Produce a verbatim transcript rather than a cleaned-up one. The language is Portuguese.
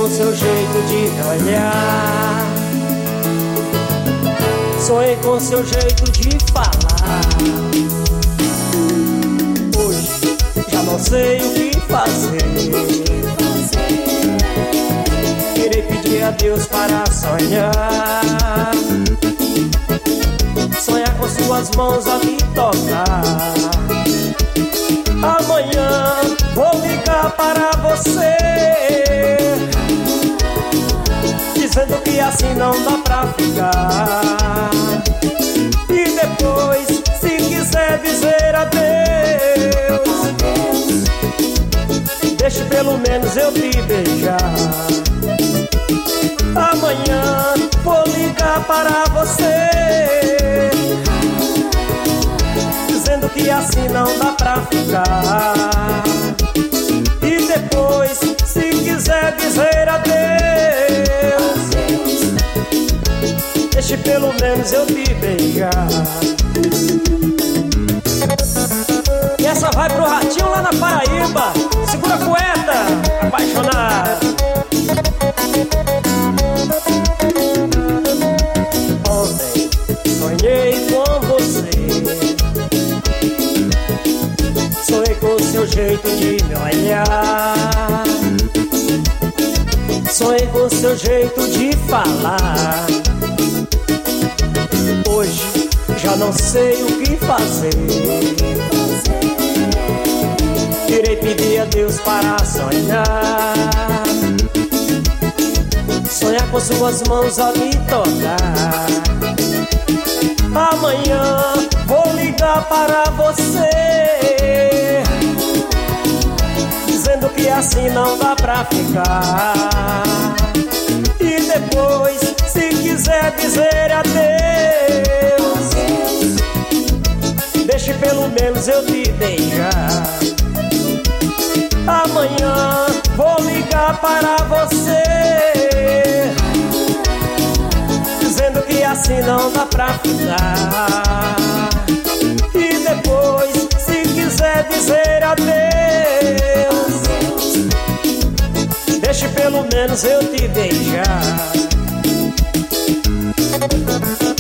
com seu jeito de me olhar, sonhei com seu jeito de falar. Hoje já não sei o que fazer. Irei pedir a Deus para sonhar, sonhar com suas mãos a me tocar. Amanhã vou ligar para você, dizendo que assim não dá pra ficar. E depois, se quiser dizer adeus, deixe pelo menos eu te beijar. Amanhã vou ligar para você, dizendo que assim não dá pra ficar. E depois, se quiser dizer adeus, deixe pelo menos eu te beijar. E essa vai pro Ratinho lá na Paraíba. Segura a poeta, apaixonado. Ontem sonhei com você, sonhei com seu jeito de me olhar, sonhei com seu jeito de falar. Hoje já não sei o que fazer. Irei pedir a Deus para sonhar, sonhar com suas mãos a me tocar. Amanhã vou ligar para você, dizendo que assim não dá pra ficar. E depois, se quiser dizer adeus, deixe pelo menos eu te beijar. Amanhã vou ligar para você, dizendo que assim não dá pra ficar. E depois, se quiser dizer adeus, deixe pelo menos eu te beijar.